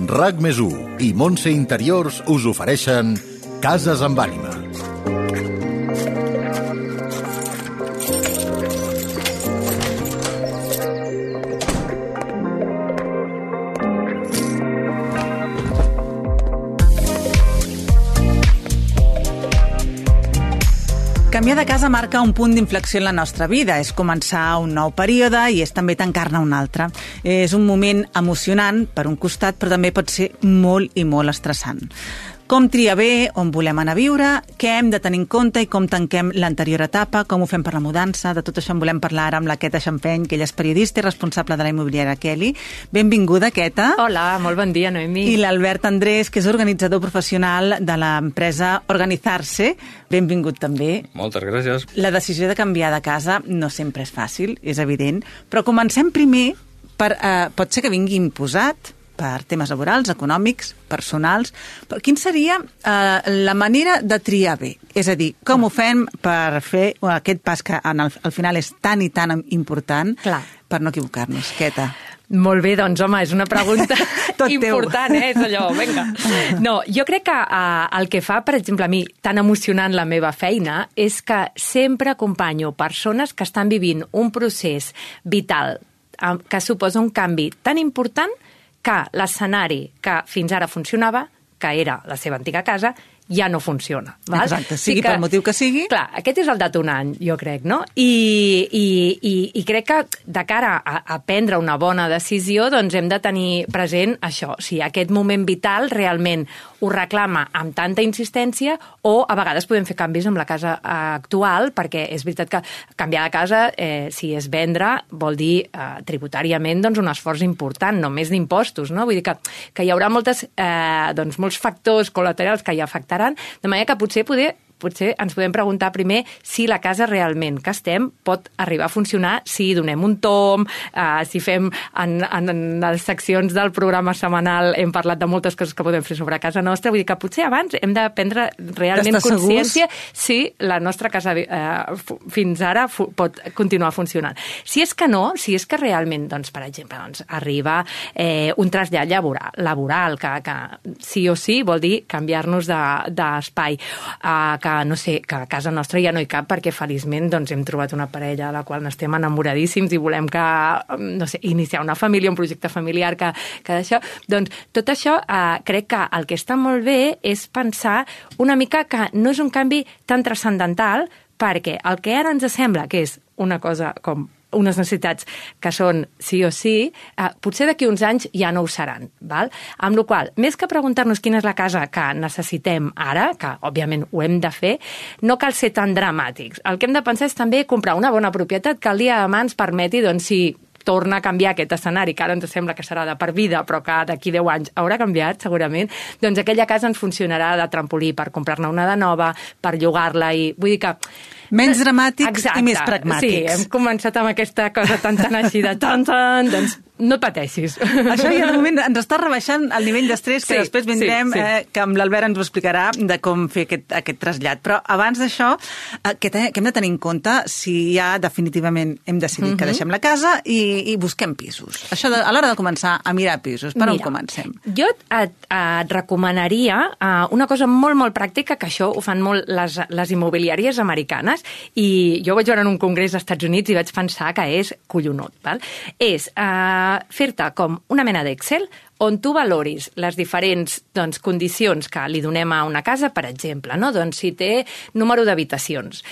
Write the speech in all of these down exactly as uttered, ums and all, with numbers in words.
RAC més u i Montse Interiors us ofereixen Cases amb ànima. Canviar de casa marca un punt d'inflexió en la nostra vida. És començar un nou període i és també tancar-ne un altre. És un moment emocionant, per un costat, però també pot ser molt i molt estressant. Com triar bé, on volem anar a viure, què hem de tenir en compte i com tanquem l'anterior etapa, com ho fem per la mudança. De tot això en volem parlar ara amb la Queta Xampeny, que ella és periodista i responsable de la immobiliària Kelly. Benvinguda, Queta. Hola, molt bon dia, Noemí. I l'Albert Andrés, que és organitzador professional de l'empresa Organizarse. Benvingut també. Moltes gràcies. La decisió de canviar de casa no sempre és fàcil, és evident, però comencem primer per... Eh, pot ser que vingui imposat per temes laborals, econòmics, personals, però quin seria eh, la manera de triar bé? És a dir, com ho fem per fer aquest pas que en el, al final és tan i tan important Clar. per no equivocar-nos? Queta. Molt bé, doncs, home, és una pregunta important, eh? És allò, vinga. No, jo crec que uh, el que fa, per exemple, a mi, tan emocionant la meva feina, és que sempre acompanyo persones que estan vivint un procés vital uh, que suposa un canvi tan important que l'escenari que fins ara funcionava, que era la seva antiga casa, ja no funciona. Val? Exacte, sigui sí que, pel motiu que sigui. Clar, aquest és el detonant, jo crec, no? I, i, i, i crec que de cara a, a prendre una bona decisió doncs hem de tenir present això, si aquest moment vital realment ho reclama amb tanta insistència o a vegades podem fer canvis amb la casa actual, perquè és veritat que canviar de casa, eh, si és vendre, vol dir eh, tributàriament doncs, un esforç important, només d'impostos, no? Vull dir que, que hi haurà moltes, eh, doncs, molts factors col·laterals que hi afectaran, de manera que potser poder potser ens podem preguntar primer si la casa realment que estem pot arribar a funcionar si donem un tom, eh, si fem en, en, en les seccions del programa setmanal hem parlat de moltes coses que podem fer sobre casa nostra, vull dir que potser abans hem de prendre realment consciència si la nostra casa eh, fins ara pot continuar funcionant. Si és que no, si és que realment, doncs, per exemple, doncs, arriba eh, un trasllat laboral, laboral que, que sí o sí vol dir canviar-nos d'espai, de, eh, que no sé, que a casa nostra ja no hi cap perquè feliçment doncs, hem trobat una parella a la qual n'estem enamoradíssims i volem que, no sé, iniciar una família, un projecte familiar que, que d'això. Doncs tot això eh, crec que el que està molt bé és pensar una mica que no és un canvi tan transcendental perquè el que ara ens sembla que és una cosa com unes necessitats que són sí o sí, eh, potser d'aquí uns anys ja no ho seran. Val? Amb la qual cosa, més que preguntar-nos quina és la casa que necessitem ara, que òbviament ho hem de fer, no cal ser tan dramàtics. El que hem de pensar és també comprar una bona propietat que el dia de demà ens permeti, doncs, si torna a canviar aquest escenari, que ara ens sembla que serà de per vida, però que d'aquí deu anys haurà canviat, segurament, doncs aquella casa ens funcionarà de trampolí per comprar-ne una de nova, per llogar-la i... Vull dir que... Menys dramàtics Exacte. I més pragmàtics. Sí, hem començat amb aquesta cosa tan tan així de tan tan, doncs no pateixis. Això ja de moment ens està rebaixant el nivell d'estrès que sí, després vindrem, sí, sí. Eh, que amb l'Albert ens ho explicarà de com fer aquest, aquest trasllat. Però abans d'això, eh, que, te, que hem de tenir en compte si ja definitivament hem decidit uh-huh. que deixem la casa i, i busquem pisos. Això de, a l'hora de començar a mirar pisos, per Mira, on comencem? Jo et, et recomanaria uh, una cosa molt, molt pràctica, que això ho fan molt les, les immobiliàries americanes, i jo vaig veure en un congrés als Estats Units i vaig pensar que és collonut. Val? És uh, fer-te com una mena d'Excel on tu valoris les diferents doncs, condicions que li donem a una casa, per exemple, no? Doncs si té número d'habitacions,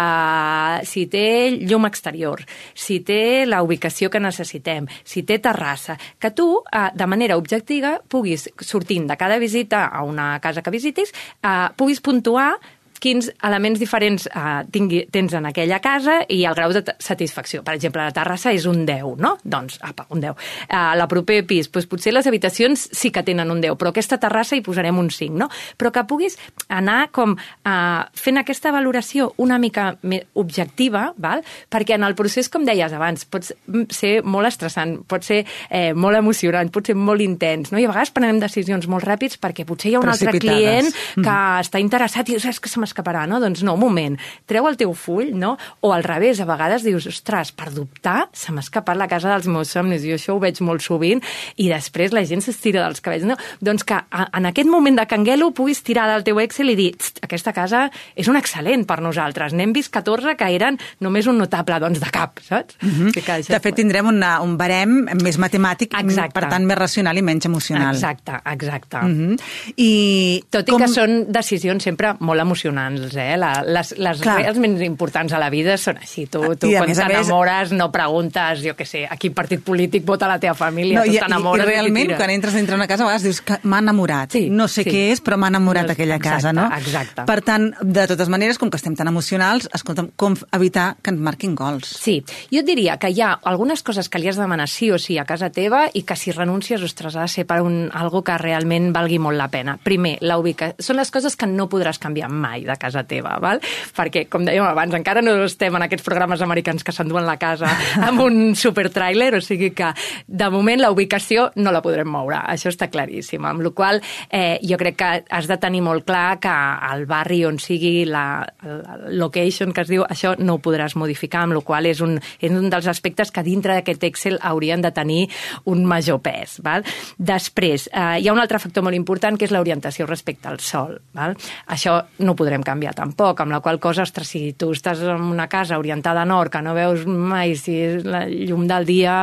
uh, si té llum exterior, si té la ubicació que necessitem, si té terrassa, que tu, uh, de manera objectiva, puguis, sortint de cada visita a una casa que visitis, uh, puguis puntuar quins elements diferents uh, tingui, tens en aquella casa i el grau de satisfacció. Per exemple, la terrassa és un deu, no? Doncs, apa, un deu. Uh, la proper pis, doncs potser les habitacions sí que tenen un deu, però aquesta terrassa hi posarem un cinc, no? Però que puguis anar com uh, fent aquesta valoració una mica més objectiva, val? Perquè en el procés, com deies abans, pot ser molt estressant, pot ser eh, molt emocionant, pot ser molt intens, no? I a vegades prenem decisions molt ràpids perquè potser hi ha un altre client que mm. està interessat i dius, és que se m'escaparà, no? Doncs no, un moment, treu el teu full, no? O al revés, a vegades dius, ostres, per dubtar, se m'ha escapat la casa dels meus somnis, jo això ho veig molt sovint, i després la gent s'estira dels cabells, no? Doncs que en aquest moment de canguelo puguis tirar del teu Excel i dir, aquesta casa és un excel·lent per nosaltres, n'hem vist catorze que eren només un notable, doncs de cap, saps? Mm-hmm. De fet, tindrem una, un barem més matemàtic, exacte. Per tant, més racional i menys emocional. Exacte, exacte. Mm-hmm. I tot i com... que són decisions sempre molt emocionants, eh? La, les les reals més importants a la vida són així. Tu, tu quan t'enamores més... no preguntes, jo què sé, a quin partit polític vota la teva família, no, tu t'enamores i, i realment, quan entres dintre una casa, a vegades dius que m'ha enamorat. Sí, no sé sí. què és, però m'ha enamorat no, aquella exacte, casa, no? Exacte. Per tant, de totes maneres, com que estem tan emocionals, escolta'm, com evitar que ens marquin gols? Sí, jo et diria que hi ha algunes coses que li has de demanar sí o sí a casa teva i que si renuncies, ostres, ha de ser per un, algo que realment valgui molt la pena. Primer, la ubicació. Són les coses que no podràs canviar mai de casa teva, val? Perquè, com dèiem abans, encara no estem en aquests programes americans que s'enduen la casa amb un supertrailer, o sigui que, de moment, la ubicació no la podrem moure. Això està claríssim. Amb la qual cosa, eh, jo crec que has de tenir molt clar que el barri on sigui la, la location, que es diu, això no ho podràs modificar, amb la qual cosa és un, és un dels aspectes que dintre d'aquest Excel haurien de tenir un major pes, val? Després, eh, hi ha un altre factor molt important, que és l'orientació respecte al sol, val? Això no ho podrem canviar tampoc, amb la qual cosa, ostres, si tu estàs en una casa orientada a nord, que no veus mai si és la llum del dia,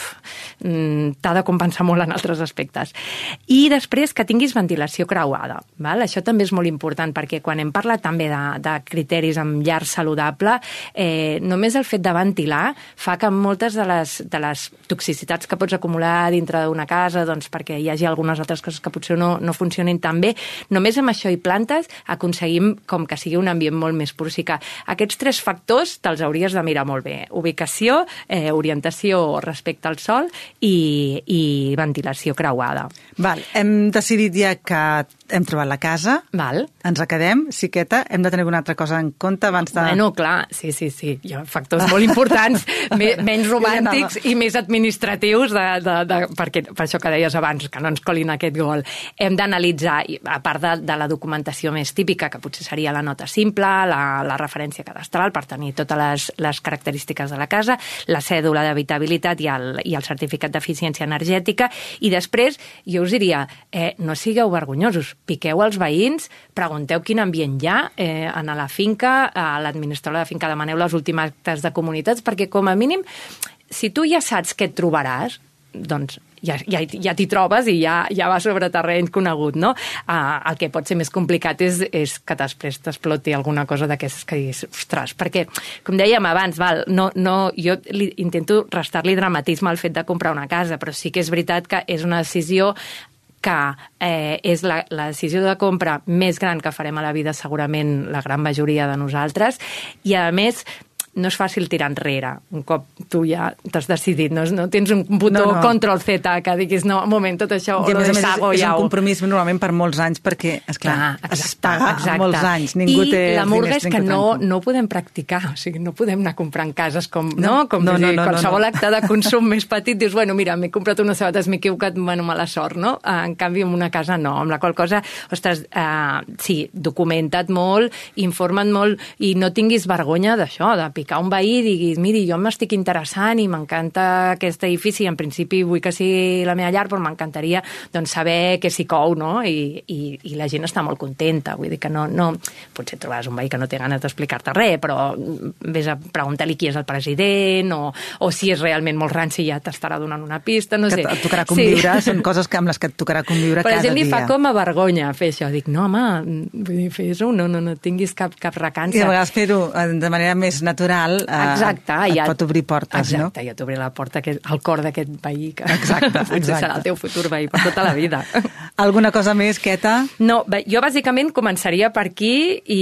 t'ha de compensar molt en altres aspectes. I després que tinguis ventilació creuada, val? Això també és molt important, perquè quan hem parlat també de, de criteris amb llar saludable, eh, només el fet de ventilar fa que moltes de les, de les toxicitats que pots acumular dintre d'una casa, doncs perquè hi hagi algunes altres coses que potser no, no funcionin tan bé, només amb això i plantes aconseguim com que sigui un ambient molt més pur. O sigui que aquests tres factors te'ls hauries de mirar molt bé. Ubicació, eh, orientació respecte al sol i, i ventilació creuada. Val, hem decidit ja que hem trobat la casa, val. Ens quedem, Siqueta, hem de tenir alguna altra cosa en compte abans de... Bueno, clar, sí, sí, sí, hi ha factors molt importants, menys romàntics i més administratius, de, de, de, perquè, per això que deies abans, que no ens colin aquest gol. Hem d'analitzar, a part de, de la documentació més típica, que potser seria la nota simple, la, la referència cadastral, per tenir totes les, les característiques de la casa, la cèdula d'habitabilitat i el, i el certificat d'eficiència energètica, i després, jo us diria, eh, no sigueu vergonyosos, piqueu als veïns, pregunteu quin ambient hi ha eh, en la finca, a l'administrador de la finca demaneu les últimes actes de comunitats, perquè com a mínim, si tu ja saps què et trobaràs, doncs ja, ja, ja t'hi trobes i ja, ja va sobre terreny conegut, no? Uh, el que pot ser més complicat és, és que després t'exploti alguna cosa d'aquestes que diguis, ostres, perquè, com dèiem abans, val, no, no, jo li, intento restar-li dramatisme al fet de comprar una casa, però sí que és veritat que és una decisió que eh, és la, la decisió de compra més gran que farem a la vida, segurament la gran majoria de nosaltres, i a més no és fàcil tirar enrere un cop tu ja t'has decidit, no, no tens un botó no, no. control Z que diguis, no, un moment, tot això o lo deshago ja. És un compromís normalment per molts anys perquè, esclar, es paga exacte. molts anys. Ningú I té la murga és que no, no podem practicar, o sigui, no podem anar comprant cases com, no, no? com no, no, dir, no, qualsevol no, no. acte de consum més petit, dius, bueno, mira, m'he comprat unes sabates, m'he equivocat, bueno, mala sort, no? En canvi, en una casa no, amb la qual cosa, ostres, eh, sí, documenta't molt, informa't molt i no tinguis vergonya d'això, de picar un veí i diguis, miri, jo m'estic interessant i m'encanta aquest edifici, en principi vull que sigui la meva llar, però m'encantaria doncs, saber què s'hi cou, no? I, i, i la gent està molt contenta, vull dir que no, no... potser trobaràs un veí que no té ganes d'explicar-te res, però vés a preguntar-li qui és el president, o, o si és realment molt ranci ja t'estarà donant una pista, no que sé. Et tocarà conviure, sí. Són coses que amb les que et tocarà conviure però cada dia. Però la gent li fa com a vergonya fer això, dic, no, home, vull dir, fes-ho, no, no, no tinguis cap, cap recança. I a vegades fer-ho de manera més natural exacte, et ja, pot obrir portes, exacte, no? Exacte, ja t'obrir la porta aquest, al cor d'aquest veí que exacte, potser exacte. serà el teu futur veí per tota la vida. Alguna cosa més, Queta? No, bé, jo bàsicament començaria per aquí i...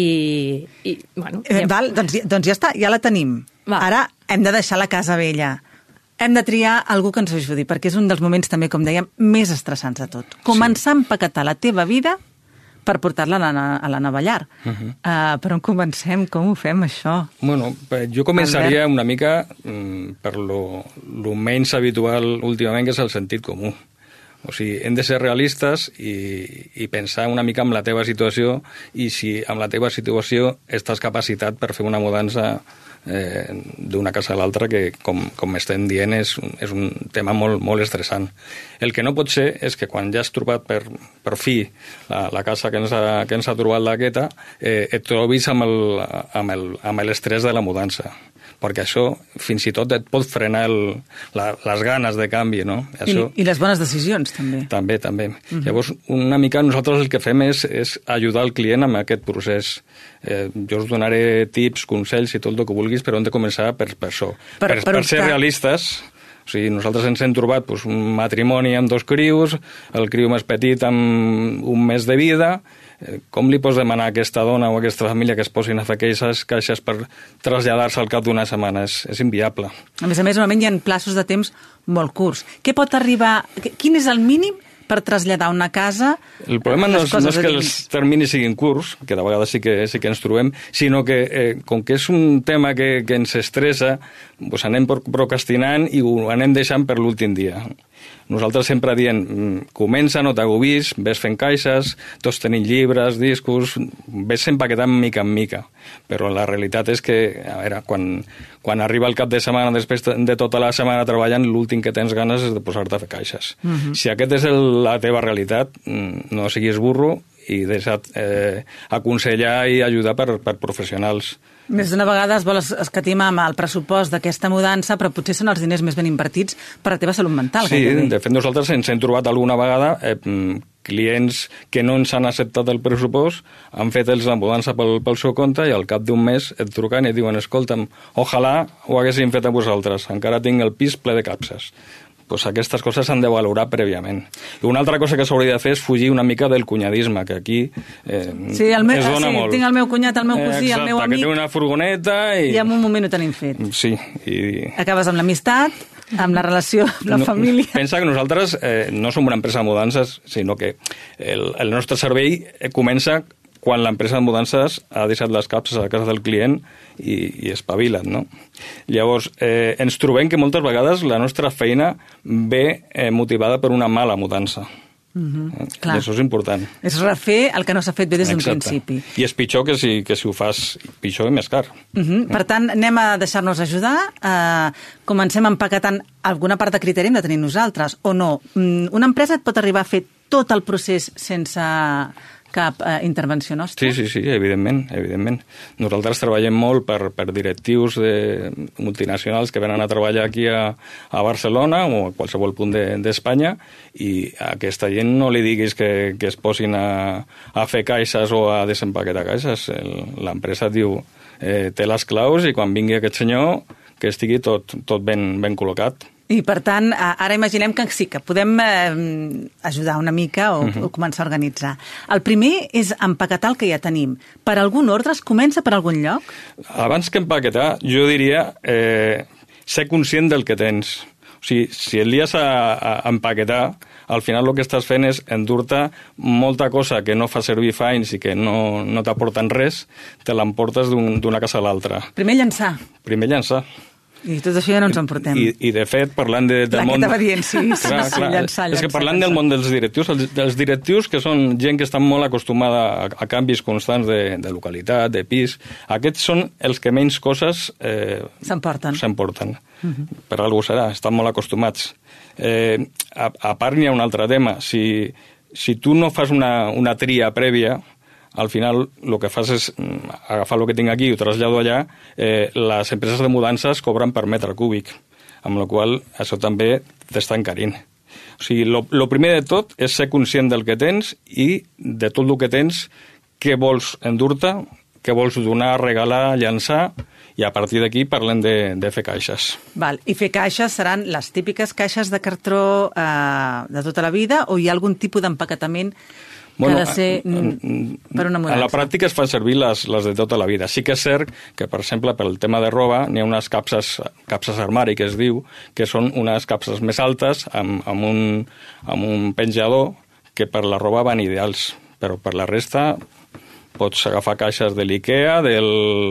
i bueno, eh, val, doncs, doncs ja està, ja la tenim. Va. Ara hem de deixar la casa vella. Hem de triar algú que ens ajudi, perquè és un dels moments també, com dèiem, més estressants de tot. Començar sí. a empaquetar la teva vida per portar-la a, a la nova llar. Uh -huh. uh, per on comencem? Com ho fem, això? Bueno, jo començaria Albert. una mica mm, per lo, lo menys habitual últimament, que és el sentit comú. O sigui, hem de ser realistes i, i pensar una mica en la teva situació i si amb la teva situació estàs capacitat per fer una mudança eh, d'una casa a l'altra que, com, com estem dient, és, és un tema molt, molt estressant. El que no pot ser és que quan ja has trobat per, per fi la, la casa que ens ha, que ens ha trobat la Queta, eh, et trobis amb el, amb el, amb l'estrès de la mudança, perquè això fins i tot et pot frenar el, la, les ganes de canvi, no? Això, I, I les bones decisions, també. També, també. Uh-huh. Llavors, una mica nosaltres el que fem és, és ajudar el client amb aquest procés. Eh, jo us donaré tips, consells i tot el que vulguis, però hem de començar per, per això. Per, per, per, per ser realistes. O sigui, nosaltres ens hem trobat pues, un matrimoni amb dos crios, el criu més petit amb un mes de vida. Com li pots demanar a aquesta dona o a aquesta família que es posin a fer queixes, caixes per traslladar-se al cap d'una setmana? És, és inviable. A més a més, normalment hi ha plaços de temps molt curts. Què pot arribar... Quin és el mínim per traslladar una casa? El problema no és, no és que els terminis siguin curts, que de vegades sí que, sí que ens trobem, sinó que eh, com que és un tema que, que ens estressa, doncs anem procrastinant i ho anem deixant per l'últim dia. Nosaltres sempre dient, comença, no t'agobis, ves fent caixes, tots tenim llibres, discos, ves empaquetant mica en mica. Però la realitat és que, a veure, quan, quan arriba el cap de setmana, després de tota la setmana treballant, l'últim que tens ganes és de posar-te a fer caixes. Uh-huh. Si aquest és el, la teva realitat, no siguis burro i deixa't eh, aconsellar i ajudar per, per professionals. Més d'una vegada es vol escatimar amb el pressupost d'aquesta mudança, però potser són els diners més ben invertits per a la teva salut mental. Sí, gairebé. De fet nosaltres ens hem trobat alguna vegada eh, clients que no ens han acceptat el pressupost, han fet ells la mudança pel, pel seu compte i al cap d'un mes et truquen i et diuen, escolta'm, ojalà ho haguéssim fet a vosaltres, encara tinc el pis ple de capses. Pues aquestes coses s'han de valorar prèviament. I una altra cosa que s'hauria de fer és fugir una mica del cunyadisme, que aquí eh, sí, el meu, es dona sí, molt. Tinc el meu cunyat, el meu cosí, eh, el meu amic... que té una furgoneta i... I en un moment ho tenim fet. Sí. I... Acabes amb l'amistat, amb la relació amb la no, família... Pensa que nosaltres eh, no som una empresa de mudances, sinó que el, el nostre servei comença quan l'empresa de mudances ha deixat les capses a la casa del client i, i espavila't, no? Llavors, eh, ens trobem que moltes vegades la nostra feina ve eh, motivada per una mala mudança. Uh-huh. eh? I això és important. És refer el que no s'ha fet bé des d'un principi. I és pitjor que si, que si ho fas pitjor i més car. Uh-huh. Per tant, anem a deixar-nos ajudar. Uh, comencem empaquetant alguna part de criteri hem de tenir nosaltres, o no? Um, una empresa et pot arribar a fer tot el procés sense... cap eh, intervenció nostra? Sí, sí, sí, evidentment, evidentment. Nosaltres treballem molt per, per directius de multinacionals que venen a treballar aquí a, a Barcelona o a qualsevol punt d'Espanya de, i a aquesta gent no li diguis que, que es posin a, a fer caixes o a desempaquetar caixes. L'empresa diu, eh, té les claus i quan vingui aquest senyor que estigui tot, tot ben, ben col·locat. I, per tant, ara imaginem que sí, que podem eh, ajudar una mica o, uh-huh. o començar a organitzar. El primer és empaquetar el que ja tenim. Per algun ordre es comença per algun lloc? Abans que empaquetar, jo diria eh, ser conscient del que tens. O sigui, si el lies a, a empaquetar, al final el que estàs fent és endur-te molta cosa que no fa servir fa anys i que no, no t'aporten res, te l'emportes d'un, d'una casa a l'altra. Primer llançar. Primer llançar. I tot això ja no ens en portem. I, i de fet, parlant de, del clar, món... Clar, que dient, sí, sí, clar, sí, clar. Llançar, és llançar, que parlant llançar. del món dels directius, els, els directius que són gent que estan molt acostumada a, a canvis constants de, de localitat, de pis, aquests són els que menys coses eh, s'emporten. S'emporten. Uh-huh. Per alguna serà, estan molt acostumats. Eh, a, a part n'hi ha un altre tema. Si, si tu no fas una, una tria prèvia, al final el que fas és agafar el que tinc aquí i ho trasllado allà, eh, les empreses de mudances cobren per metre cúbic, amb la qual això també t'està encarint. O sigui, el primer de tot és ser conscient del que tens i de tot el que tens, què vols endur-te, què vols donar, regalar, llançar, i a partir d'aquí parlem de, de fer caixes. Val. I fer caixes seran les típiques caixes de cartró eh, de tota la vida, o hi ha algun tipus d'empaquetament bueno, que ha de ser mm, per una mudança? A la pràctica es fan servir les, les de tota la vida. Sí que és cert que, per exemple, per el tema de roba, n'hi ha unes capses, capses armari, que es diu, que són unes capses més altes, amb, amb, un, amb un penjador, que per la roba van ideals, però per la resta pots agafar caixes de l'IKEA, del,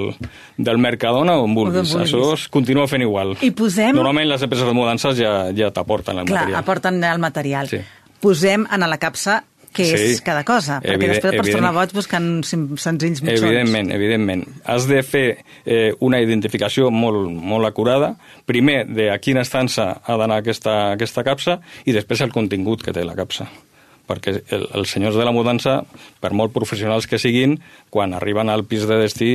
del Mercadona, on vulguis. Això es continua fent igual. I posem... Normalment les empreses de mudances ja, ja t'aporten el Clar, material. aporten el material. Sí. posem en la capsa què Sí, és cada cosa, perquè evident, després pots evident. tornar boig buscant sim- senzills mitjons. Evidentment, evidentment. Has de fer eh, una identificació molt, molt acurada, primer de a quina estança ha d'anar aquesta, aquesta capsa i després el contingut que té la capsa. Perquè el, els senyors de la mudança, per molt professionals que siguin, quan arriben al pis de destí,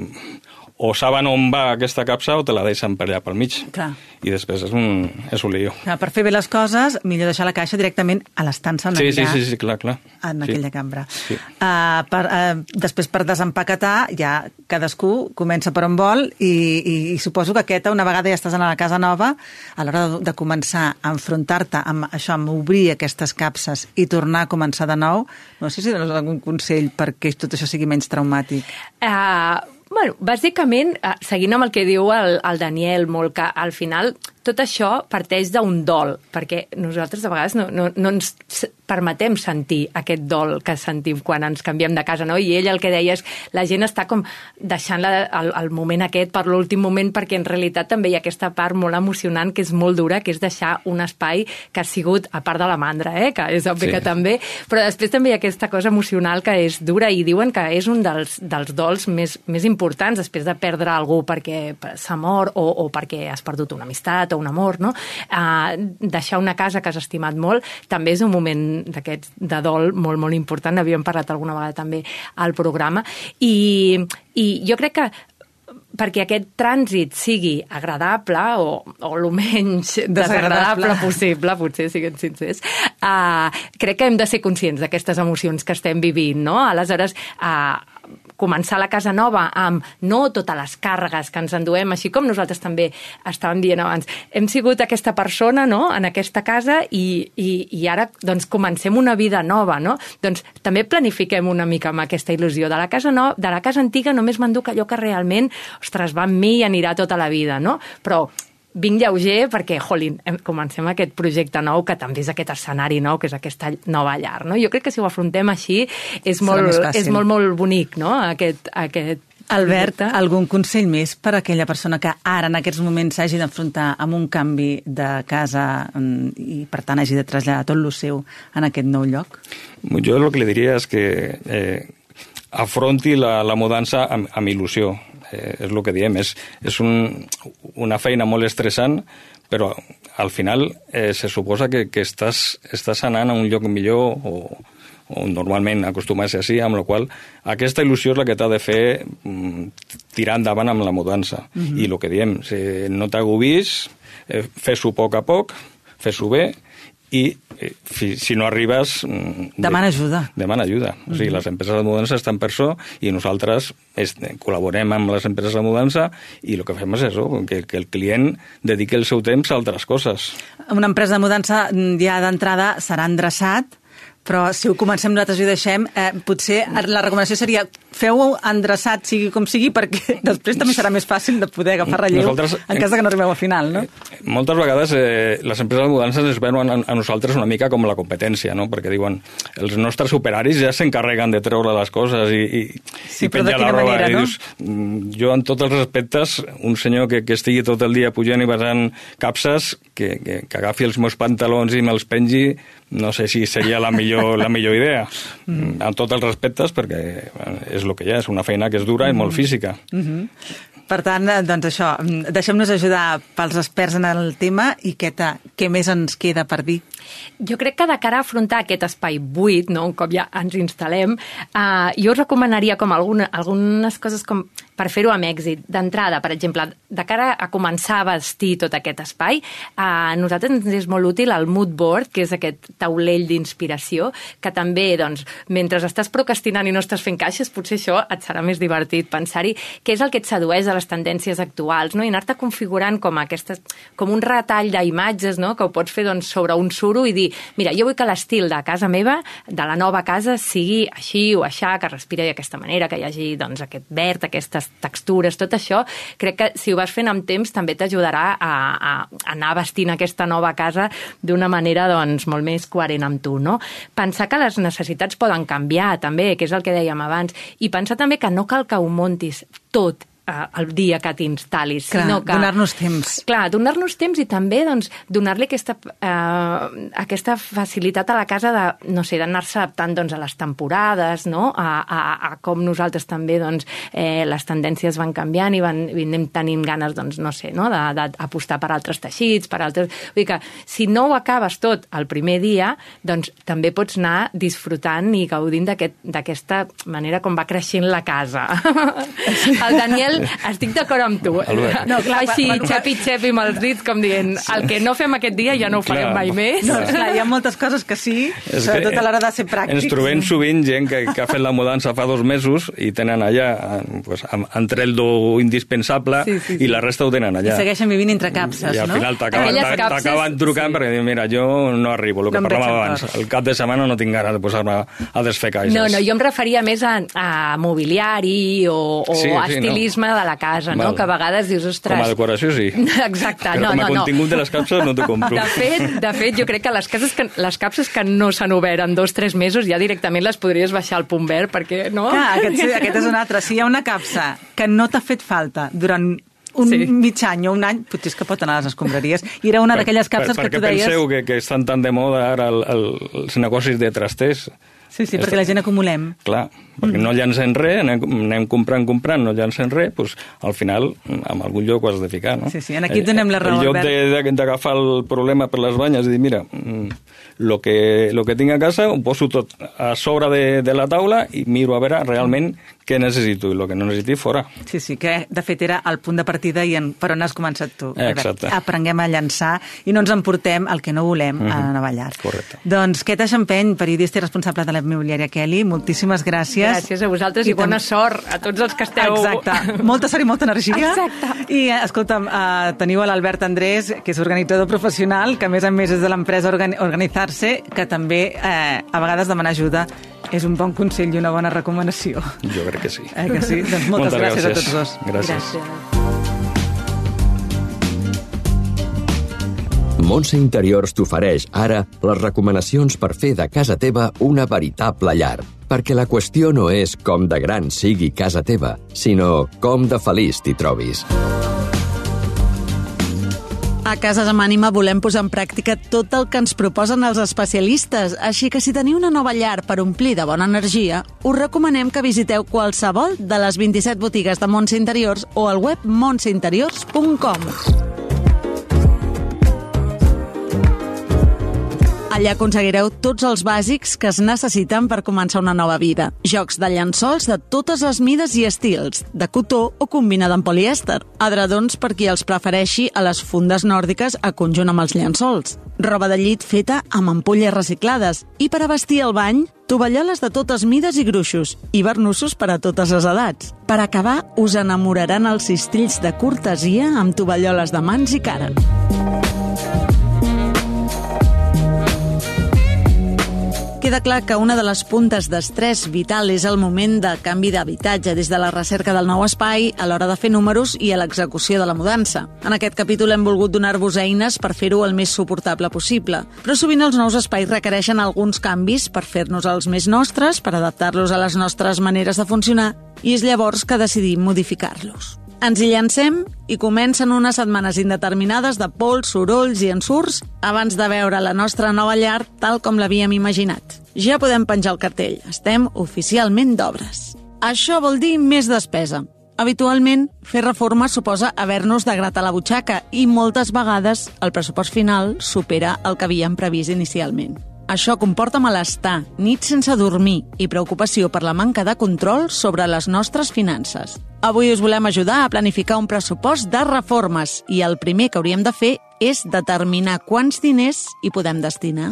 o saben on va aquesta capsa o te la deixen per allà pel mig. Clar. I després és un, és un lío. Clar, per fer bé les coses, millor deixar la caixa directament a l'estança on Sí, anirà sí, sí, sí, clar, clar. en Sí. aquella cambra. Sí. Uh, per, uh, després, per desempaquetar, ja cadascú comença per on vol i, i, i suposo que aquesta, una vegada ja estàs a la casa nova, a l'hora de, de començar a enfrontar-te amb això, amb obrir aquestes capses i tornar a començar de nou, no sé si dones algun consell perquè tot això sigui menys traumàtic. Uh, bueno, bàsicament, uh, seguint amb el que diu el, el Daniel, molt que al final tot això parteix d'un dol, perquè nosaltres de vegades no, no, no ens permetem sentir aquest dol que sentim quan ens canviem de casa, no? I ell el que deia és la gent està com deixant la, el, el moment aquest per l'últim moment, perquè en realitat també hi ha aquesta part molt emocionant que és molt dura, que és deixar un espai que ha sigut, a part de la mandra, eh? Que és obvi Sí. que també, però després també hi ha aquesta cosa emocional que és dura i diuen que és un dels, dels dols més, més importants després de perdre algú perquè s'ha mort o, o perquè has perdut una amistat o un amor, no? Uh, deixar una casa que has estimat molt també és un moment d'aquests de dol molt, molt important. Havíem parlat alguna vegada també al programa. I, i jo crec que perquè aquest trànsit sigui agradable o, o el menys desagradable possible, potser siguem sincers, uh, crec que hem de ser conscients d'aquestes emocions que estem vivint, no? Aleshores, uh, començar la casa nova amb no totes les càrregues que ens enduem, així com nosaltres també estàvem dient abans. Hem sigut aquesta persona, no?, en aquesta casa i, i, i ara doncs, comencem una vida nova, no? Doncs també planifiquem una mica amb aquesta il·lusió. De la casa, no, de la casa antiga només m'enduc allò que realment, ostres, va amb mi i anirà tota la vida, no? Però vinc lleuger perquè, jolín, comencem aquest projecte nou que també és aquest escenari nou, que és aquesta nova llar, no? Jo crec que si ho afrontem així és molt, és molt, molt bonic, no?, aquest, aquest Albert, projecte. algun consell més per a aquella persona que ara en aquests moments s'hagi d'enfrontar amb un canvi de casa i per tant hagi de traslladar tot el seu en aquest nou lloc? Jo el que li diria és que eh, afronti la, la mudança amb, amb il·lusió. Eh, és el que diem, és, és un, una feina molt estressant, però al final eh, se suposa que, que estàs, estàs anant a un lloc millor o, o normalment acostuma a ser així, amb la qual aquesta il·lusió és la que t'ha de fer mm, tirar endavant amb la mudança. Mm-hmm. I el que diem, si no t'agobis, eh, fes-ho a poc a poc, fes-ho bé, i eh, si no arribes... Demana ajuda. Demana ajuda. Mm-hmm. O sigui, les empreses de mudança estan per això i nosaltres és, col·laborem amb les empreses de mudança i el que fem és això, que, que el client dediqui el seu temps a altres coses. Una empresa de mudança ja d'entrada serà endreçat, però si ho comencem nosaltres i ho deixem, eh, potser la recomanació seria feu-ho endreçat, sigui com sigui, perquè després també serà més fàcil de poder agafar relleu nosaltres, en cas que no arribeu al final, no? Moltes vegades eh, les empreses de mudança ens veuen a, a nosaltres una mica com la competència, no? Perquè diuen, els nostres operaris ja s'encarreguen de treure les coses i, i, sí, i penjar la roba. Manera, I no? dius, jo en tots els aspectes, un senyor que, que estigui tot el dia pujant i basant capses, que, que, que agafi els meus pantalons i me'ls pengi, no sé si seria la millor, la millor idea, mm. en tots els respectes, perquè és el que hi ha, és una feina que és dura i molt física. Mm-hmm. Per tant, doncs això, deixem-nos ajudar pels experts en el tema i què, ta, què més ens queda per dir? Jo crec que de cara a afrontar aquest espai buit, no, un cop ja ens instal·lem, eh, jo us recomanaria com alguna, algunes coses com per fer-ho amb èxit. D'entrada, per exemple, de cara a començar a vestir tot aquest espai, a nosaltres ens és molt útil el mood board, que és aquest taulell d'inspiració, que també, doncs, mentre estàs procrastinant i no estàs fent caixes, potser això et serà més divertit pensar-hi què és el que et sedueix a les tendències actuals, no? I anar-te configurant com, aquestes, com un retall d'imatges, no?, que ho pots fer doncs, sobre un suro i dir, mira, jo vull que l'estil de casa meva, de la nova casa, sigui així o aixà, que respiri d'aquesta manera, que hi hagi doncs, aquest verd, aquestes textures, tot això, crec que si ho vas fent amb temps també t'ajudarà a, a anar vestint aquesta nova casa d'una manera doncs, molt més coherent amb tu, no? Pensar que les necessitats poden canviar també, que és el que dèiem abans, i pensar també que no cal que ho muntis tot el dia que t'instal·lis. Clar, sinó que, donar-nos temps. Clar, donar-nos temps i també doncs, donar-li aquesta, eh, aquesta facilitat a la casa de, no sé, d'anar-se adaptant doncs, a les temporades, no? a, a, a com nosaltres també doncs, eh, les tendències van canviant i, van, i anem tenint ganes, doncs, no sé, no? d'apostar per altres teixits, per altres... Vull dir que si no ho acabes tot el primer dia, doncs també pots anar disfrutant i gaudint d'aquesta manera com va creixent la casa. El Daniel, estic d'acord amb tu. No, clar, així, xepi-xepi amb els dits, com dient, el que no fem aquest dia ja no ho farem mai més. No, clar, hi ha moltes coses que sí, sobretot a l'hora de ser pràctics. Ens trobem sovint gent que, que ha fet la mudança fa dos mesos i tenen allà pues, entre el do indispensable sí, sí, sí. i la resta ho tenen allà. I segueixen vivint entre capses, no? I al final t'acaben trucant sí. perquè diuen, mira, jo no arribo, el que no parlàvem abans. El cap de setmana no tinc ganes de posar-me a desfer caixes. No, no, jo em referia més a, a mobiliari o, o sí, estilisme sí, no. de la casa, no? Que a vegades dius, ostres... Com a decoració, sí. Exacte. Però no, com a no, contingut no. de les capses no t'ho compro. De fet, de fet, jo crec que les, cases que les capses que no s'han obert en dos o tres mesos ja directament les podries baixar al punt verd, perquè, no? Clar, aquest, aquest és un altre. Si hi ha una capsa que no t'ha fet falta durant un sí. mig any o un any, potser és que pot anar a les escombraries. I era una d'aquelles capses per, que tu deies... Per què penseu que, que estan tan de moda ara el, el, els negocis de trasters? Sí, sí, perquè la gent acumulem. Clar, perquè no llancem res, anem, anem comprant, comprant, no llancem res, doncs al final en algun lloc ho has de ficar, no? Sí, sí, aquí et donem la raó, Albert. En lloc d'agafar el problema per les banyes i dir, mira, lo que, lo que tinc a casa ho poso tot a sobre de, de la taula i miro a veure realment què necessito i el que no necessiti fora. Sí, sí, que de fet era el punt de partida i en, per on has començat tu. Exacte. Aprenguem a llançar i no ens emportem el que no volem mm-hmm. a la nova llar. Correcte. Doncs Queta Xampeny, periodista i responsable de la immobiliària Kelly, moltíssimes gràcies. Gràcies a vosaltres i, i bona sort a tots els que esteu... Exacte. Molta sort i molta energia. Exacte. I, escolta'm, uh, teniu a l'Albert Andrés, que és organitzador professional, que a més a més és de l'empresa Organi- Organizar-se, que també eh, a vegades demanar ajuda és un bon consell i una bona recomanació. Jo crec que sí. Eh, que sí? Doncs moltes, moltes gràcies, gràcies a tots dos. Gràcies. gràcies. Montse Interiors t'ofereix ara les recomanacions per fer de casa teva una veritable llar. Perquè la qüestió no és com de gran sigui casa teva, sinó com de feliç t'hi trobis. A Cases amb Ànima volem posar en pràctica tot el que ens proposen els especialistes, així que si teniu una nova llar per omplir de bona energia, us recomanem que visiteu qualsevol de les vint-i-set botigues de Montse Interiors o al web montse interiors punt com. Allà aconseguireu tots els bàsics que es necessiten per començar una nova vida. Jocs de llençols de totes les mides i estils, de cotó o combinada amb polièster. Adredons per qui els prefereixi a les fundes nòrdiques a conjunt amb els llençols. Roba de llit feta amb ampolles reciclades. I per a vestir el bany, tovalloles de totes mides i gruixos i barnussos per a totes les edats. Per acabar, us enamoraran els cistrills de cortesia amb tovalloles de mans i cara. Queda clar que una de les puntes d'estrès vital és el moment de canvi d'habitatge, des de la recerca del nou espai, a l'hora de fer números i a l'execució de la mudança. En aquest capítol hem volgut donar-vos eines per fer-ho el més suportable possible. Però sovint els nous espais requereixen alguns canvis per fer-nos els més nostres, per adaptar-los a les nostres maneres de funcionar, i és llavors que decidim modificar-los. Ens hi llancem i comencen unes setmanes indeterminades de pols, sorolls i ensurts abans de veure la nostra nova llar tal com l'havíem imaginat. Ja podem penjar el cartell. Estem oficialment d'obres. Això vol dir més despesa. Habitualment, fer reforma suposa haver-nos de gratar la butxaca i moltes vegades el pressupost final supera el que havíem previst inicialment. Això comporta malestar, nits sense dormir i preocupació per la manca de control sobre les nostres finances. Avui us volem ajudar a planificar un pressupost de reformes i el primer que hauríem de fer és determinar quants diners hi podem destinar.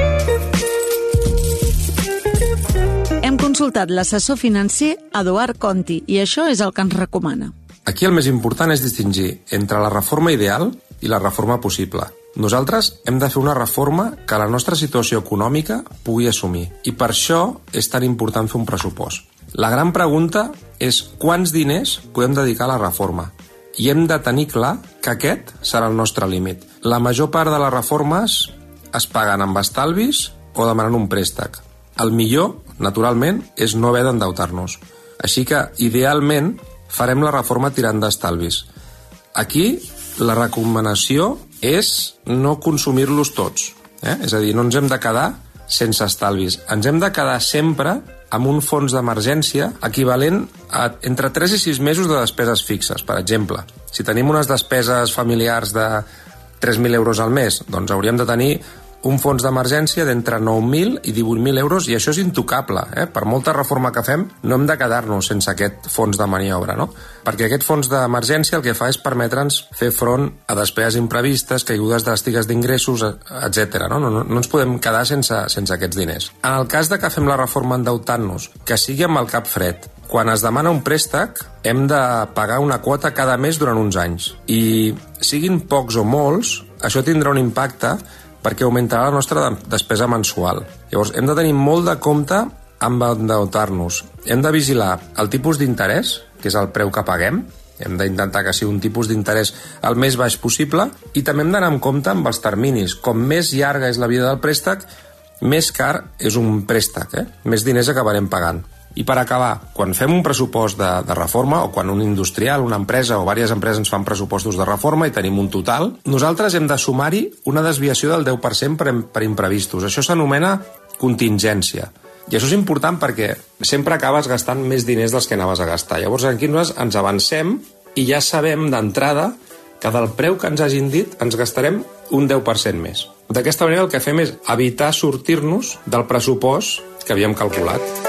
Hem consultat l'assessor financer Eduard Conti i això és el que ens recomana. Aquí el més important és distingir entre la reforma ideal i la reforma possible. Nosaltres hem de fer una reforma que la nostra situació econòmica pugui assumir i per això és tan important fer un pressupost. La gran pregunta és quants diners podem dedicar a la reforma i hem de tenir clar que aquest serà el nostre límit. La major part de les reformes es paguen amb estalvis o demanant un préstec. El millor, naturalment, és no haver d'endeutar-nos. Així que, idealment, farem la reforma tirant d'estalvis. Aquí la recomanació és no consumir-los tots. Eh? És a dir, no ens hem de quedar sense estalvis. Ens hem de quedar sempre amb un fons d'emergència equivalent a entre tres i sis mesos de despeses fixes. Per exemple, si tenim unes despeses familiars de tres mil euros al mes, doncs hauríem de tenir un fons d'emergència d'entre nou mil i divuit mil euros, i això és intocable. Eh? Per molta reforma que fem, no hem de quedar-nos sense aquest fons de maniobra, no? Perquè aquest fons d'emergència el que fa és permetre'ns fer front a despeses imprevistes, caigudes dràstiques d'ingressos, etcètera. No? No, no, no ens podem quedar sense, sense aquests diners. En el cas de que fem la reforma endeutant-nos, que sigui amb el cap fred, quan es demana un préstec, hem de pagar una quota cada mes durant uns anys. I siguin pocs o molts, això tindrà un impacte perquè augmentarà la nostra despesa mensual. Llavors, hem de tenir molt de compte amb endeutar-nos. Hem de vigilar el tipus d'interès, que és el preu que paguem, hem d'intentar que sigui un tipus d'interès el més baix possible, i també hem d'anar amb compte amb els terminis. Com més llarga és la vida del préstec, més car és un préstec, eh? Més diners acabarem pagant. I per acabar, quan fem un pressupost de, de reforma, o quan un industrial, una empresa o diverses empreses ens fan pressupostos de reforma i tenim un total, nosaltres hem de sumar-hi una desviació del deu per cent per, per imprevistos. Això s'anomena contingència. I això és important perquè sempre acabes gastant més diners dels que anaves a gastar. Llavors aquí nosaltres ens avancem i ja sabem d'entrada que del preu que ens hagin dit ens gastarem un deu per cent més. D'aquesta manera el que fem és evitar sortir-nos del pressupost que havíem calculat.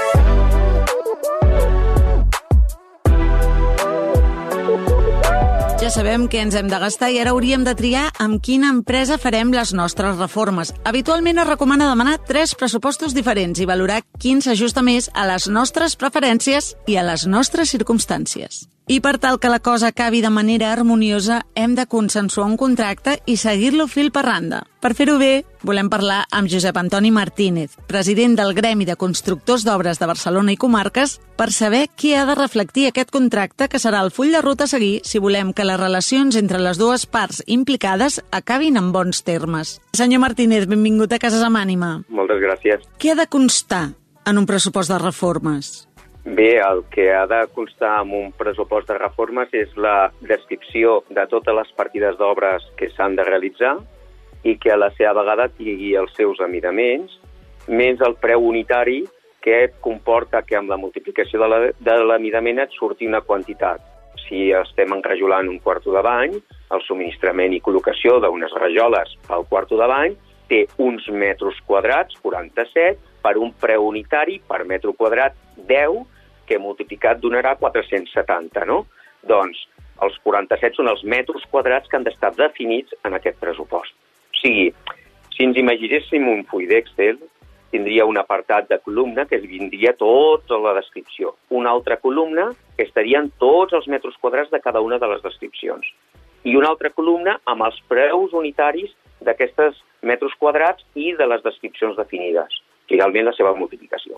Ja sabem què ens hem de gastar i ara hauríem de triar amb quina empresa farem les nostres reformes. Habitualment es recomana demanar tres pressupostos diferents i valorar quin s'ajusta més a les nostres preferències i a les nostres circumstàncies. I per tal que la cosa acabi de manera harmoniosa, hem de consensuar un contracte i seguir-lo fil per randa. Per fer-ho bé, volem parlar amb Josep Antoni Martínez, president del Gremi de Constructors d'Obres de Barcelona i Comarques, per saber què ha de reflectir aquest contracte, que serà el full de ruta a seguir si volem que les relacions entre les dues parts implicades acabin en bons termes. Senyor Martínez, benvingut a Cases amb Ànima. Moltes gràcies. Què ha de constar en un pressupost de reformes? Bé, el que ha de constar en un pressupost de reformes és la descripció de totes les partides d'obres que s'han de realitzar i que a la seva vegada tingui els seus amidaments, més el preu unitari que comporta que amb la multiplicació de l'amidament et surti una quantitat. Si estem enrajolant un quarto de bany, el subministrament i col·locació d'unes rajoles al quarto de bany té uns metres quadrats, quaranta-set, per un preu unitari per metre quadrat deu, que multiplicat donarà quatre-cents setanta, no? Doncs els quaranta-set són els metres quadrats que han d'estar definits en aquest pressupost. O sigui, si ens imaginéssim un full d'Excel, tindria un apartat de columna que es vindria tota la descripció. Una altra columna que estarien tots els metres quadrats de cada una de les descripcions. I una altra columna amb els preus unitaris d'aquestes metres quadrats i de les descripcions definides, finalment la seva multiplicació.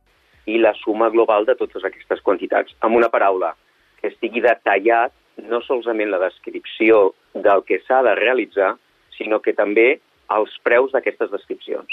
I la suma global de totes aquestes quantitats. Amb una paraula, que estigui detallat no solament la descripció del que s'ha de realitzar, sinó que també els preus d'aquestes descripcions.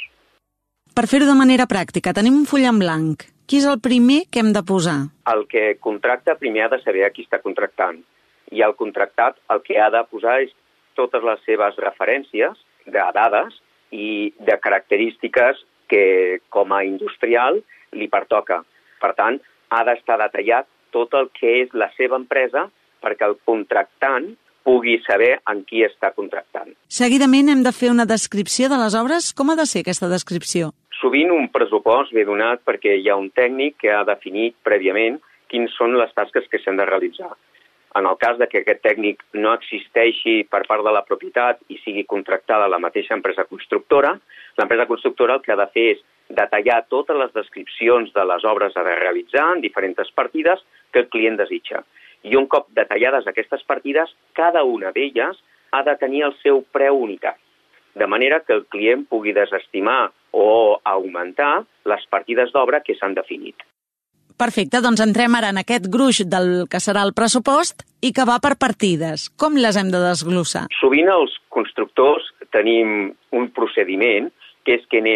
Per fer-ho de manera pràctica, tenim un full en blanc. Qui és el primer que hem de posar? El que contracta primer ha de saber a qui està contractant. I el contractat el que ha de posar és totes les seves referències de dades i de característiques que, com a industrial, li pertoca. Per tant, ha d'estar detallat tot el que és la seva empresa perquè el contractant pugui saber en qui està contractant. Seguidament hem de fer una descripció de les obres. Com ha de ser aquesta descripció? Sovint un pressupost ve donat perquè hi ha un tècnic que ha definit prèviament quines són les tasques que s'han de realitzar. En el cas de que aquest tècnic no existeixi per part de la propietat i sigui contractada la mateixa empresa constructora, l'empresa constructora el que ha de fer és detallar totes les descripcions de les obres a realitzar en diferents partides que el client desitja. I un cop detallades aquestes partides, cada una d'elles ha de tenir el seu preu unitari, de manera que el client pugui desestimar o augmentar les partides d'obra que s'han definit. Perfecte, doncs entrem ara en aquest gruix del que serà el pressupost i que va per partides. Com les hem de desglossar? Sovint els constructors tenim un procediment que és que anem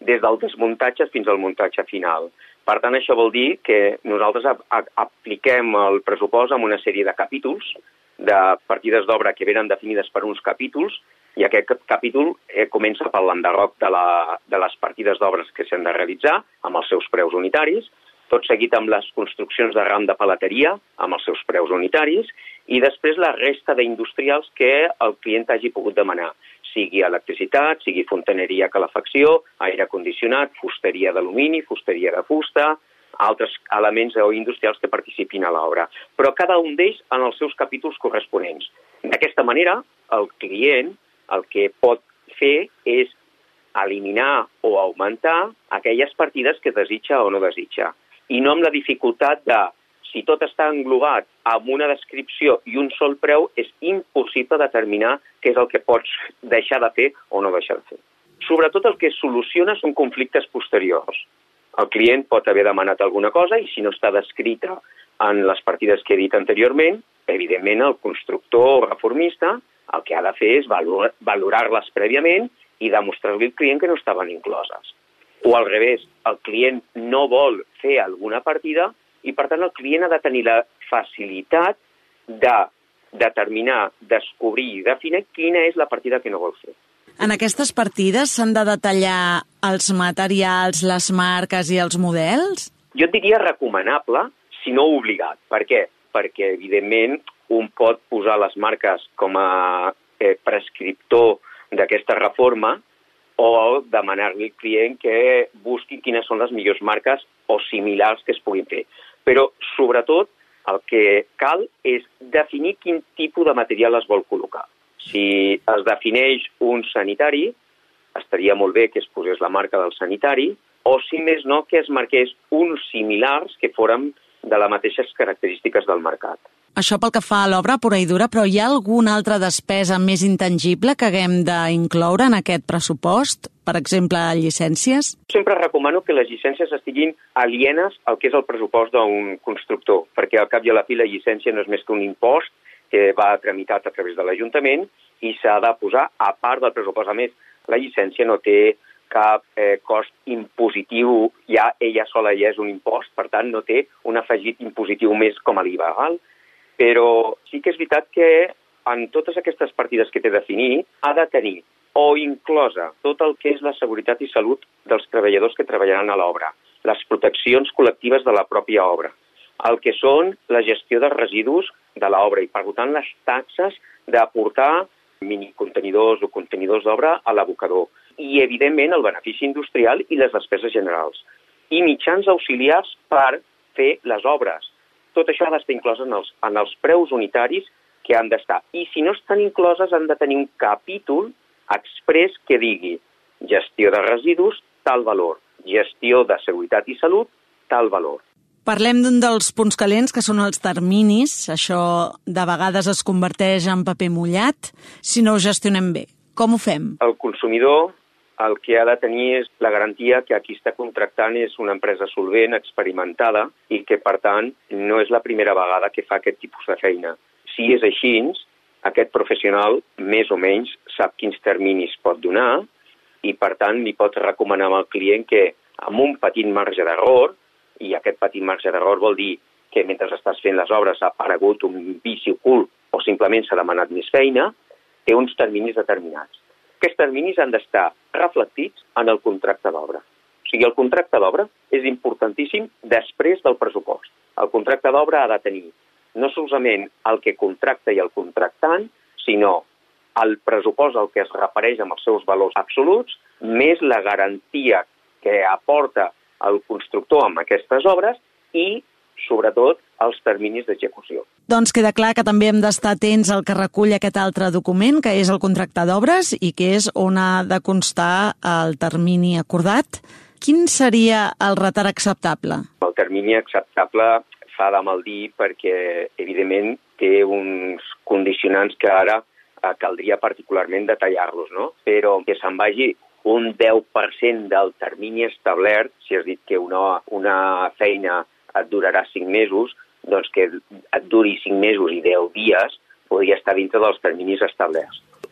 des del desmuntatge fins al muntatge final. Per tant, això vol dir que nosaltres apliquem el pressupost amb una sèrie de capítols, de partides d'obra que venen definides per uns capítols, i aquest capítol eh, comença per l'enderroc de, la, de les partides d'obres que s'han de realitzar, amb els seus preus unitaris, tot seguit amb les construccions de ram de paleteria, amb els seus preus unitaris, i després la resta d'industrials que el client hagi pogut demanar, sigui electricitat, sigui fontaneria, calefacció, aire condicionat, fusteria d'alumini, fusteria de fusta, altres elements o industrials que participin a l'obra. Però cada un d'ells en els seus capítols corresponents. D'aquesta manera, el client el que pot fer és eliminar o augmentar aquelles partides que desitja o no desitja. I no amb la dificultat de, si tot està englobat amb una descripció i un sol preu, és impossible determinar què és el que pots deixar de fer o no deixar de fer. Sobretot el que es soluciona són conflictes posteriors. El client pot haver demanat alguna cosa i si no està descrita en les partides que he dit anteriorment, evidentment el constructor o reformista el que ha de fer és valor, valorar-les prèviament i demostrar-li al client que no estaven incloses. O al revés, el client no vol fer alguna partida i per tant el client ha de tenir la facilitat de determinar, descobrir i definir quina és la partida que no vol fer. En aquestes partides s'han de detallar els materials, les marques i els models? Jo et diria recomanable, si no obligat. Per què? Perquè, evidentment, un pot posar les marques com a eh, prescriptor d'aquesta reforma o demanar-li al client que busqui quines són les millors marques o similars que es puguin fer. Però, sobretot, el que cal és definir quin tipus de material es vol col·locar. Si es defineix un sanitari, estaria molt bé que es posés la marca del sanitari, o si més no, que es marqués uns similars que foren de les mateixes característiques del mercat. Això pel que fa a l'obra pura i dura, però hi ha alguna altra despesa més intangible que haguem d'incloure en aquest pressupost? Per exemple, llicències? Sempre recomano que les llicències estiguin alienes al que és el pressupost d'un constructor, perquè al cap i a la fi la llicència no és més que un impost que va tramitat a través de l'Ajuntament i s'ha de posar a part del pressupost. A més, la llicència no té cap eh, cost impositiu, ja ella sola ja és un impost, per tant no té un afegit impositiu més com a l'I V A, val? Però sí que és veritat que en totes aquestes partides que té definit ha de tenir o inclosa tot el que és la seguretat i salut dels treballadors que treballaran a l'obra, les proteccions col·lectives de la pròpia obra, el que són la gestió de residus de l'obra i, per tant, les taxes d'aportar minicontenidors o contenidors d'obra a l'abocador i, evidentment, el benefici industrial i les despeses generals i mitjans auxiliars per fer les obres. Tot això ha d'estar inclòs en els, en els preus unitaris que han d'estar. I si no estan incloses, han de tenir un capítol express que digui gestió de residus, tal valor, gestió de seguretat i salut, tal valor. Parlem d'un dels punts calents, que són els terminis. Això de vegades es converteix en paper mullat si no ho gestionem bé. Com ho fem? El consumidor el que ha de tenir és la garantia que qui està contractant és una empresa solvent, experimentada i que, per tant, no és la primera vegada que fa aquest tipus de feina. Si és així, aquest professional més o menys sap quins terminis pot donar i, per tant, li pot recomanar al client que amb un petit marge d'error, i aquest petit marge d'error vol dir que mentre estàs fent les obres ha aparegut un vici ocult o simplement s'ha demanat més feina, té uns terminis determinats. Aquests terminis han d'estar reflectits en el contracte d'obra. O sigui, el contracte d'obra és importantíssim després del pressupost. El contracte d'obra ha de tenir no solament el que contracta i el contractant, sinó el pressupost al que es refereix amb els seus valors absoluts, més la garantia que aporta el constructor amb aquestes obres i, sobretot, els terminis d'execució. Doncs queda clar que també hem d'estar atents al que recull aquest altre document, que és el contracte d'obres i que és on ha de constar el termini acordat. Quin seria el retard acceptable? El termini acceptable fa de mal dir perquè, evidentment, té uns condicionants que ara caldria particularment detallar-los, no? Però que se'n vagi un deu per cent del termini establert, si has dit que una, una feina et durarà cinc mesos, doncs que et duri cinc mesos i deu dies podria estar dintre dels terminis establerts.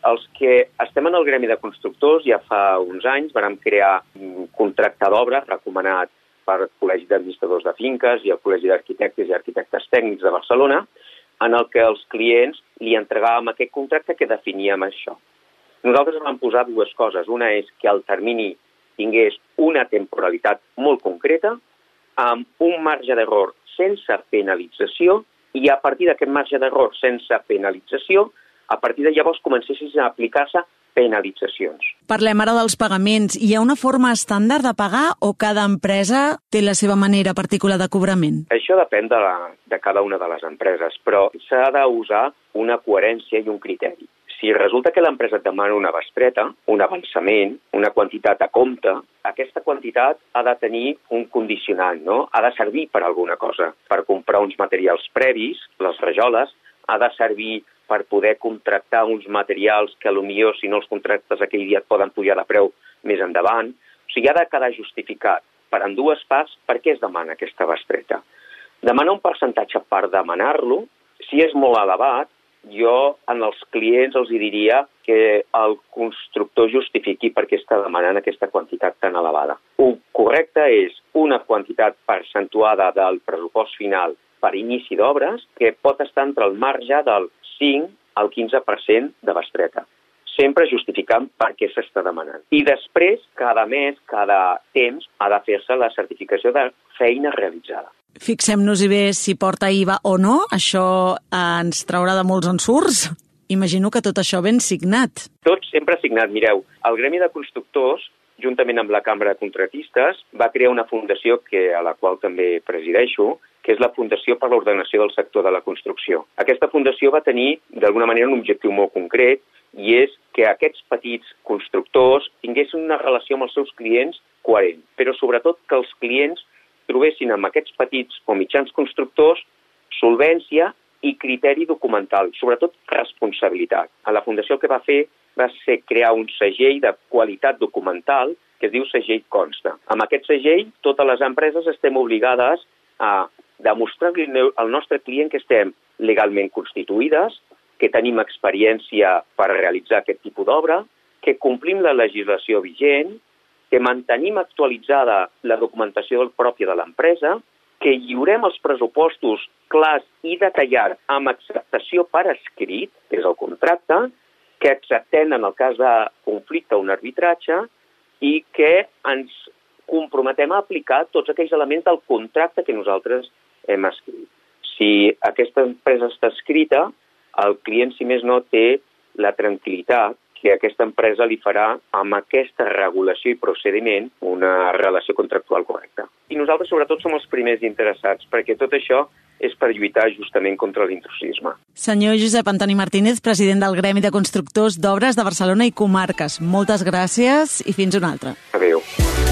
els que estem en el gremi de constructors ja fa uns anys vam crear un contracte d'obra recomanat per el Col·legi d'Administradors de Finques i el Col·legi d'Arquitectes i Arquitectes Tècnics de Barcelona, en el que els clients li entregàvem aquest contracte que definíem això. Nosaltres vam posar dues coses. Una és que el termini tingués una temporalitat molt concreta, amb un marge d'error sense penalització, i a partir d'aquest marge d'error sense penalització, a partir de llavors comencessin a aplicar-se penalitzacions. Parlem ara dels pagaments. Hi ha una forma estàndard de pagar o cada empresa té la seva manera particular de cobrament? Això depèn de, la, de cada una de les empreses, però s'ha d'usar una coherència i un criteri. Si resulta que l'empresa et demana una bestreta, un avançament, una quantitat a compte, aquesta quantitat ha de tenir un condicionant, no? Ha de servir per alguna cosa, per comprar uns materials previs, les rajoles, ha de servir per poder contractar uns materials que potser si no els contractes aquell dia et poden pujar de preu més endavant. O sigui, ha de quedar justificat per en dues parts per què es demana aquesta bestreta. Demanar un percentatge per demanar-lo, si és molt elevat, jo en els clients els diria que el constructor justifiqui per què està demanant aquesta quantitat tan elevada. El correcte és una quantitat percentuada del pressupost final per inici d'obres que pot estar entre el marge del cinc al quinze per cent de bestreta, sempre justificant per què s'està demanant. I després, cada mes, cada temps, ha de fer-se la certificació de feina realitzada. Fixem-nos-hi bé si porta I V A o no, això ens traurà de molts ensurts. Imagino que tot això ben signat. Tot sempre signat. Mireu, el Gremi de Constructors, juntament amb la Cambra de Contratistes, va crear una fundació que, a la qual també presideixo, que és la Fundació per l'Ordenació del Sector de la Construcció. Aquesta fundació va tenir, d'alguna manera, un objectiu molt concret, i és que aquests petits constructors tinguessin una relació amb els seus clients coherent, però sobretot que els clients trobessin amb aquests petits o mitjans constructors solvència i criteri documental, sobretot responsabilitat. A la Fundació el que va fer va ser crear un segell de qualitat documental que es diu segell Consta. Amb aquest segell, totes les empreses estem obligades a demostrar-li al nostre client que estem legalment constituïdes, que tenim experiència per realitzar aquest tipus d'obra, que complim la legislació vigent, que mantenim actualitzada la documentació pròpia de l'empresa, que lliurem els pressupostos clars i detallats amb acceptació per escrit, que és el contracte, que acceptem en el cas de conflicte o un arbitratge i que ens comprometem a aplicar tots aquells elements del contracte que nosaltres hem escrit. Si aquesta empresa està escrita, el client, si més no, té la tranquil·litat que aquesta empresa li farà amb aquesta regulació i procediment una relació contractual correcta. I nosaltres, sobretot, som els primers interessats, perquè tot això és per lluitar justament contra l'intrusisme. Senyor Josep Antoni Martínez, president del Gremi de Constructors d'Obres de Barcelona i Comarques. Moltes gràcies i fins una altra. Adéu.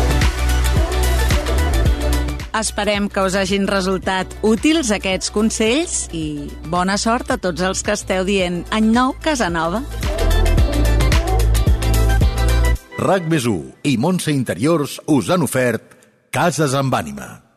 Esperem que us hagin resultat útils aquests consells i bona sort a tots els que esteu dient any nou, casa nova. RAC més u i Montse Interiors us han ofert Cases amb ànima.